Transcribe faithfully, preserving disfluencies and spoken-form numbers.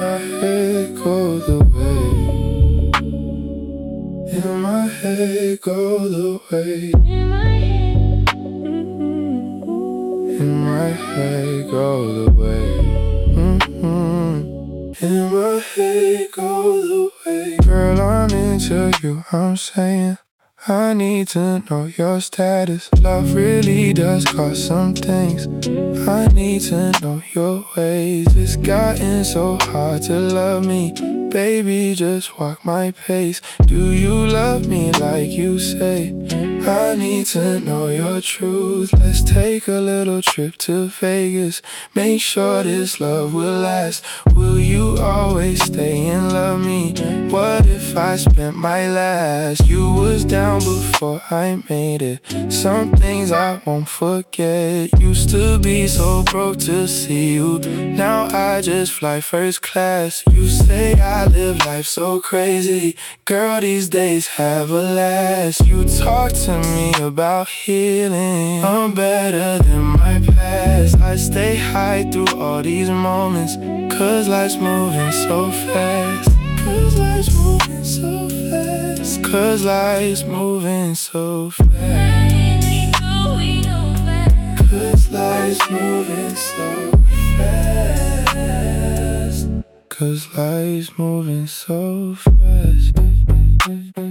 my head go the way. In my head go the way. In my head go the way. Mm-hmm. In my head go the way. Girl, I'm into you, I'm saying I need to know your status. Love really does cost some things. I need to know your ways. It's gotten so hard to love me. Baby, just walk my pace. Do you love me like you say? I need to know your truth. Let's take a little trip to Vegas. Make sure this love will last. Will you always stay and love me? What if I spent my last? You was down before I made it. Some things I won't forget. Used to be so broke to see you. Now I just fly first class. You say I live life so crazy. Girl, these days have a last. You talk to me about healing. I'm better than my past. I stay high through all these moments. Cause life's moving so fast. Cause life's moving so fast. Cause life's moving so fast. Cause life's moving so fast. Cause life's moving so fast.